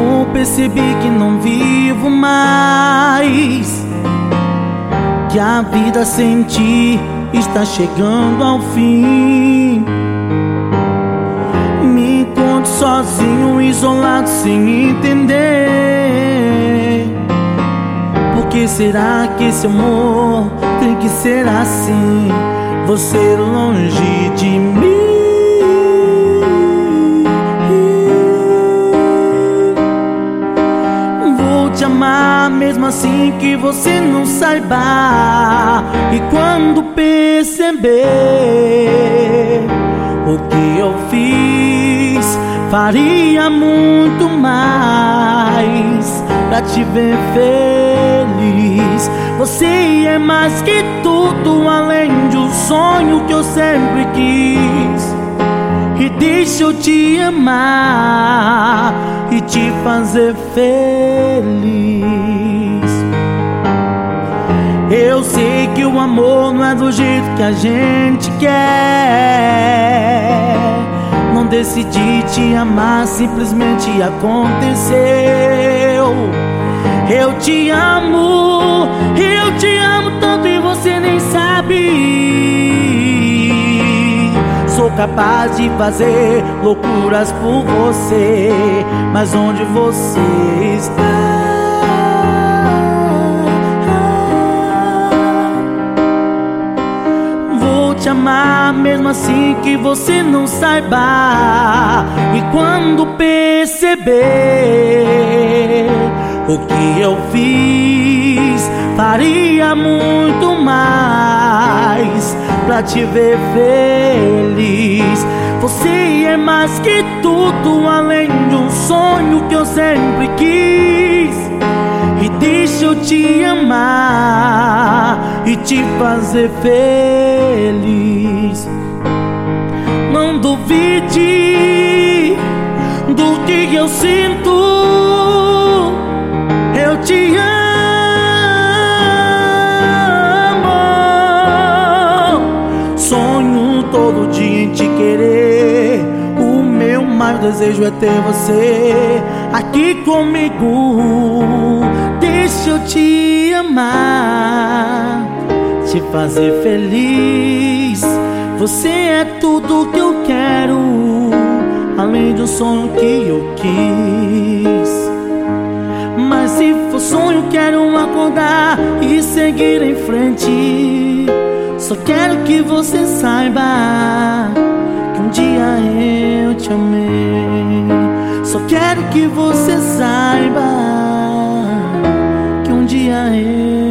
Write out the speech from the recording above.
amor, percebi que não vivo mais, que a vida sem ti está chegando ao fim. Me encontro sozinho, isolado, sem entender. Por que será que esse amor tem que ser assim? Você longe de mim. Vou te amar mesmo assim que você não saiba. E quando perceber o que eu fiz, faria muito mais pra te ver feliz. Você é mais que tudo, além de um sonho que eu sempre quis. E deixa eu te amar e te fazer feliz. Eu sei que o amor não é do jeito que a gente quer. Não decidi te amar, simplesmente aconteceu. Eu te amo tanto e você nem sabe. Sou capaz de fazer loucuras por você, mas onde você está? Vou te amar mesmo assim que você não saiba. E quando perceber o que eu fiz, faria muito mais pra te ver feliz. Você é mais que tudo, além de um sonho que eu sempre quis. E deixa eu te amar e te fazer feliz. Não duvide do que eu sinto. Eu te amo. Sonho todo dia em te querer. O meu maior desejo é ter você aqui comigo. Deixa eu te amar, te fazer feliz. Você é tudo que eu quero, além de um sonho que eu quis. Mas se for sonho, quero acordar e seguir em frente. Só quero que você saiba que um dia eu te amei. Só quero que você saiba que um dia eu